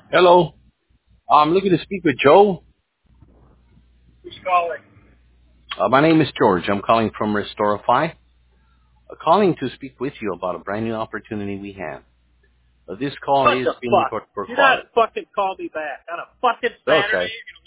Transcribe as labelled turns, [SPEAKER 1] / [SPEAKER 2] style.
[SPEAKER 1] Hello. I'm looking to speak with Joe.
[SPEAKER 2] Who's calling?
[SPEAKER 1] My name is George. I'm calling from Restorify. Calling to speak with you about a brand new opportunity we have. This call
[SPEAKER 2] What
[SPEAKER 1] is
[SPEAKER 2] the
[SPEAKER 1] being
[SPEAKER 2] fuck?
[SPEAKER 1] recorded for
[SPEAKER 2] Do not
[SPEAKER 1] quality.
[SPEAKER 2] fucking call me back on a fucking
[SPEAKER 1] Okay.
[SPEAKER 2] Saturday.